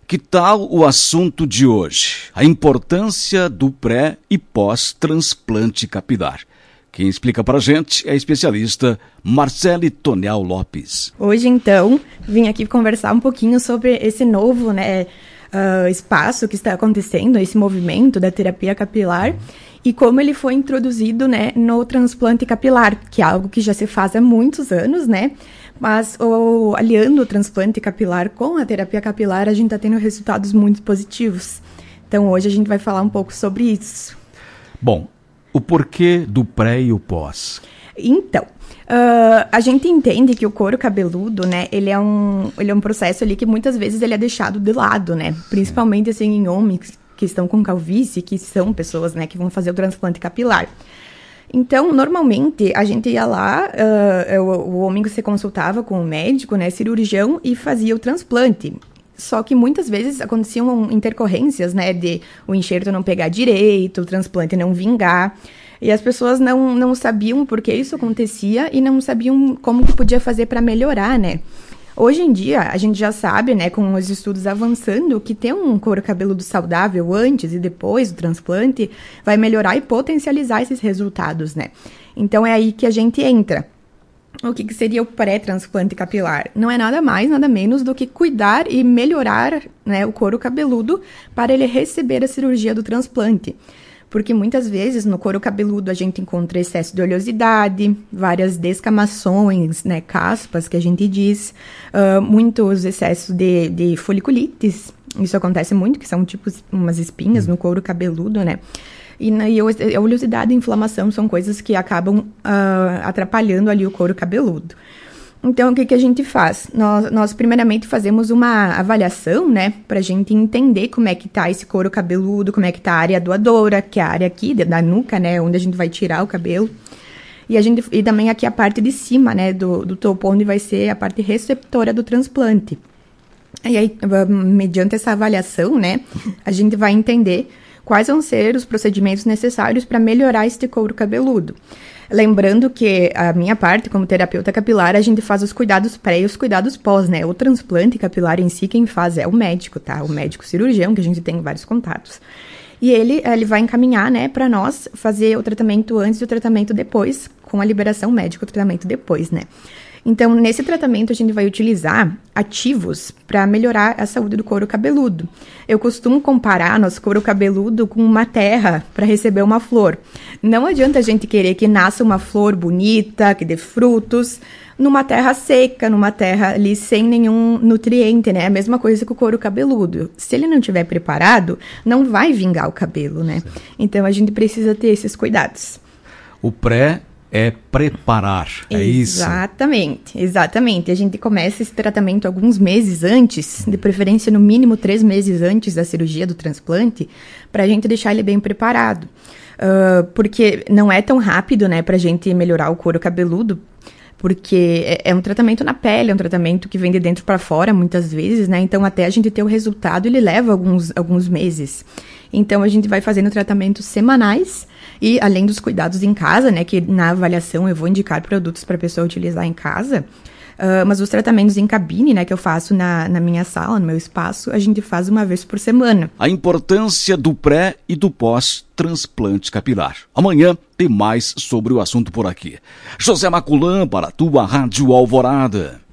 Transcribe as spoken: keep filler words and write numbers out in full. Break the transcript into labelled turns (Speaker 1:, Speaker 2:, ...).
Speaker 1: Que tal o assunto de hoje? A importância do pré e pós-transplante capilar. Quem explica pra gente é a especialista Marcele Tonel Lopes.
Speaker 2: Hoje, então, vim aqui conversar um pouquinho sobre esse novo, né, uh, espaço que está acontecendo, esse movimento da terapia capilar e como ele foi introduzido, né, no transplante capilar, que é algo que já se faz há muitos anos, né? Mas o, aliando o transplante capilar com a terapia capilar, a gente está tendo resultados muito positivos. Então, hoje a gente vai falar um pouco sobre isso.
Speaker 1: Bom, o porquê do pré e o pós?
Speaker 2: Então, uh, a gente entende que o couro cabeludo, né, ele é um, ele é um processo ali que muitas vezes ele é deixado de lado, né? Principalmente, assim, em homens que estão com calvície, que são pessoas, né, que vão fazer o transplante capilar. Então, normalmente, a gente ia lá, uh, o, o homem se consultava com o médico, né, cirurgião, e fazia o transplante. Só que muitas vezes aconteciam intercorrências, né, de o enxerto não pegar direito, o transplante não vingar, e as pessoas não, não sabiam por que isso acontecia e não sabiam como que podia fazer para melhorar, né. Hoje em dia, a gente já sabe, né, com os estudos avançando, que ter um couro cabeludo saudável antes e depois do transplante vai melhorar e potencializar esses resultados, né. Então, é aí que a gente entra. O que, que seria o pré-transplante capilar? Não é nada mais, nada menos do que cuidar e melhorar, né, o couro cabeludo para ele receber a cirurgia do transplante. Porque muitas vezes no couro cabeludo a gente encontra excesso de oleosidade, várias descamações, né, caspas que a gente diz, uh, muitos excessos de, de foliculites, isso acontece muito, que são tipo umas espinhas no couro cabeludo, né, e, e a oleosidade e a inflamação são coisas que acabam uh, atrapalhando ali o couro cabeludo. Então, o que, que a gente faz? Nós, nós, primeiramente, fazemos uma avaliação, né, pra gente entender como é que tá esse couro cabeludo, como é que tá a área doadora, que é a área aqui da nuca, né, onde a gente vai tirar o cabelo. E, a gente, e também aqui a parte de cima, né, do, do topo, onde vai ser a parte receptora do transplante. E aí, mediante essa avaliação, né, a gente vai entender quais vão ser os procedimentos necessários para melhorar este couro cabeludo. Lembrando que a minha parte, como terapeuta capilar, a gente faz os cuidados pré e os cuidados pós, né? O transplante capilar em si, quem faz é o médico, tá? O médico cirurgião, que a gente tem vários contatos. E ele, ele vai encaminhar, né, para nós fazer o tratamento antes e o tratamento depois, com a liberação médica, o tratamento depois, né? Então, nesse tratamento, a gente vai utilizar ativos para melhorar a saúde do couro cabeludo. Eu costumo comparar nosso couro cabeludo com uma terra para receber uma flor. Não adianta a gente querer que nasça uma flor bonita, que dê frutos, numa terra seca, numa terra ali sem nenhum nutriente, né? É a mesma coisa com o couro cabeludo. Se ele não estiver preparado, não vai vingar o cabelo, né? Então, a gente precisa ter esses cuidados.
Speaker 1: O pré é preparar, é isso?
Speaker 2: Exatamente, exatamente. A gente começa esse tratamento alguns meses antes, de preferência no mínimo três meses antes da cirurgia do transplante, para a gente deixar ele bem preparado. Uh, porque não é tão rápido, né, para a gente melhorar o couro cabeludo, porque é, é um tratamento na pele, é um tratamento que vem de dentro para fora, muitas vezes, né, então até a gente ter o resultado, ele leva alguns, alguns meses. Então, a gente vai fazendo tratamentos semanais e, além dos cuidados em casa, né, que na avaliação eu vou indicar produtos para a pessoa utilizar em casa, uh, mas os tratamentos em cabine, né, que eu faço na, na minha sala, no meu espaço, a gente faz uma vez por semana.
Speaker 1: A importância do pré e do pós-transplante capilar. Amanhã tem mais sobre o assunto por aqui. José Maculã para a tua Rádio Alvorada.